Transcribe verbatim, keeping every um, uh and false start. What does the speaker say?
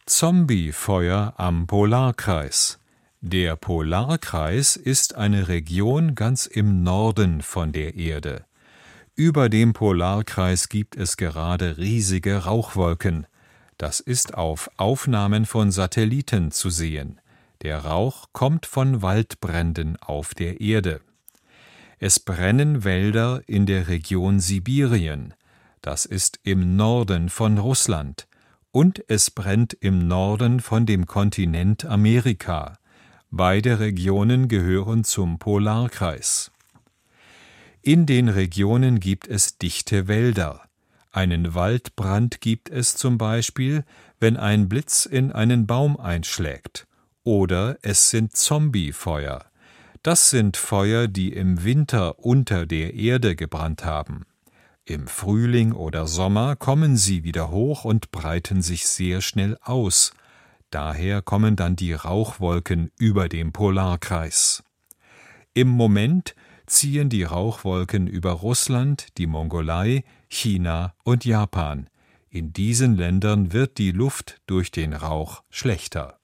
Zombiefeuer am Polarkreis. Der Polarkreis ist eine Region ganz im Norden von der Erde. Über dem Polarkreis gibt es gerade riesige Rauchwolken. Das ist auf Aufnahmen von Satelliten zu sehen. Der Rauch kommt von Waldbränden auf der Erde. Es brennen Wälder in der Region Sibirien. Das ist im Norden von Russland. Und es brennt im Norden von dem Kontinent Amerika. Beide Regionen gehören zum Polarkreis. In den Regionen gibt es dichte Wälder. Einen Waldbrand gibt es zum Beispiel, wenn ein Blitz in einen Baum einschlägt. Oder es sind Zombiefeuer. Das sind Feuer, die im Winter unter der Erde gebrannt haben. Im Frühling oder Sommer kommen sie wieder hoch und breiten sich sehr schnell aus. Daher kommen dann die Rauchwolken über dem Polarkreis. Im Moment ziehen die Rauchwolken über Russland, die Mongolei, China und Japan. In diesen Ländern wird die Luft durch den Rauch schlechter.